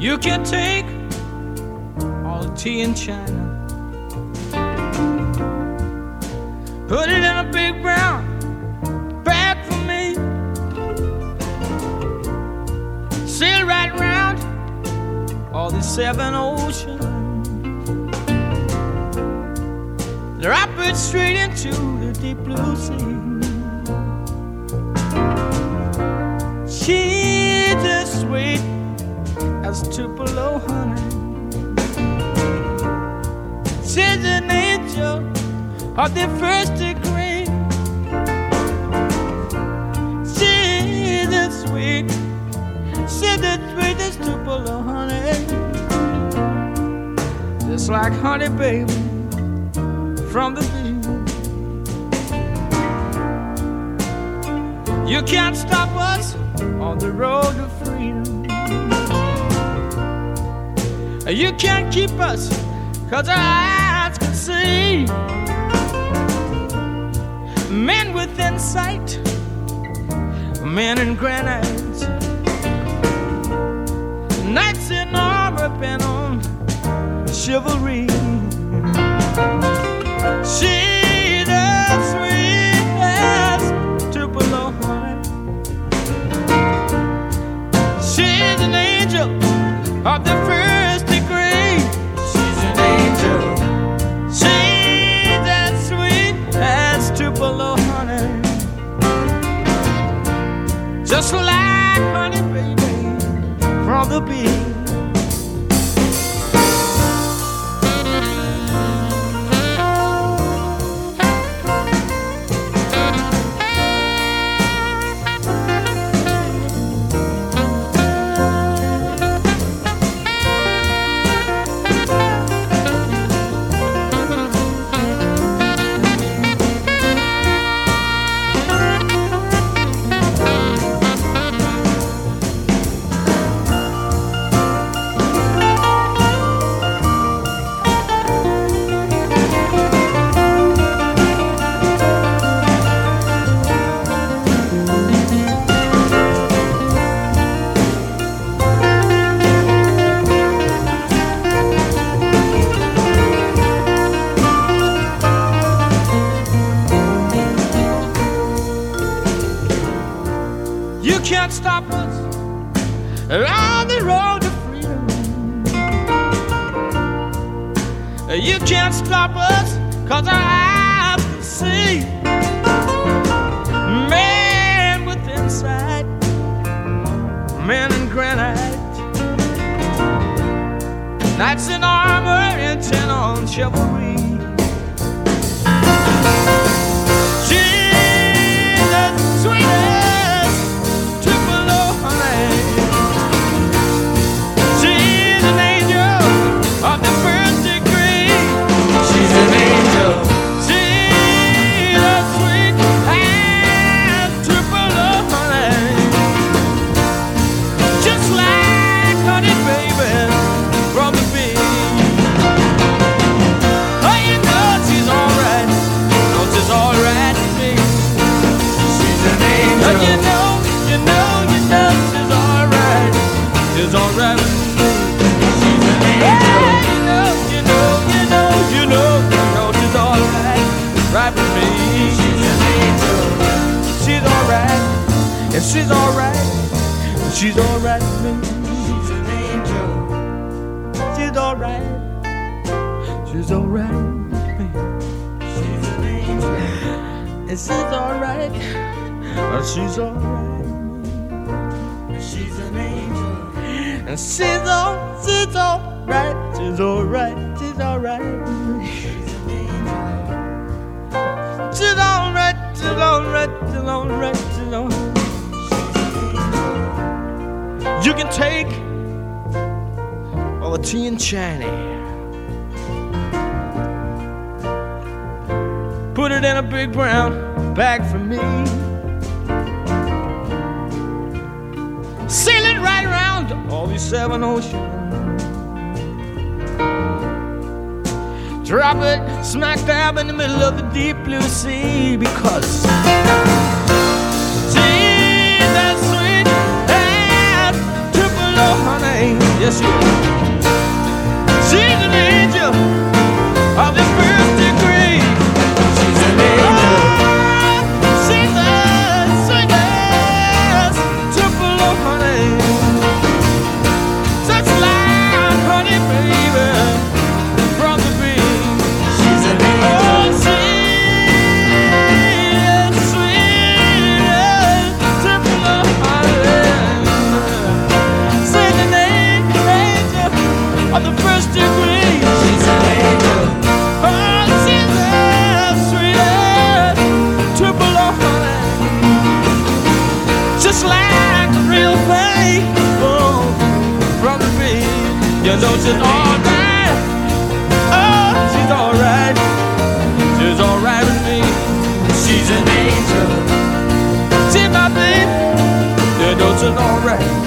You can take all the tea in China, put it in a big brown bag for me, sail right round all the 7 oceans, drop it straight into the deep blue sea. She's as sweet as Tupelo honey. She's an angel of the first degree. She's as sweet, she's as sweet as Tupelo honey. Just like honey, baby, from the bee. You can't stop us on the road to freedom. You can't keep us, 'cause our eyes can see. Men within sight, men in granite, knights in armor bent on chivalry. She's as sweet as Tupelo honey. She's an angel of the first degree. She's an angel. She's as sweet as Tupelo honey. Just like honey, baby, from the bee. You can't stop us on the road to freedom. You can't stop us, 'cause our eyes can see. Man with insight, men in granite, knights in armor intent on chivalry. She's the sweetest Tupelo honey. She's an angel of the first degree. She's an angel. She's as sweet as Tupelo honey. Just like honey, baby, from the bee. Oh, you know she's alright. No, she's alright to me. She's an angel. Oh, you know she's alright. She's alright with me. She's an angel. You know she's alright. Right with me. She's an angel. She's alright. And she's alright. She's alright with me. She's an angel. She's alright. She's alright with me. She's an angel. And she's alright. She's alright. She's an angel. And she's alright. She's alright. She's alright. She's alright. She's an angel. She's alright. She's alright. She's alright. She's alright. You can take all the tea in China, put it in a big brown bag for me, sail it right around all these 7 oceans, drop it smack dab in the middle of the deep blue sea, because she's as sweet as Tupelo honey. Yes, she is. She's an angel of the first degree. She's an angel. She's the sweetest triple of honey, such like honey, baby, from the bee. She's an angel. Oh, sweetest triple of honey. Say the name, angel of the first degree. She's an angel. Oh, she's the sweetest triple of honey, just like a real thing, oh, from the bee. You know she's alright. Oh, she's alright. She's alright with me. She's an angel. She's my baby. You know she's alright.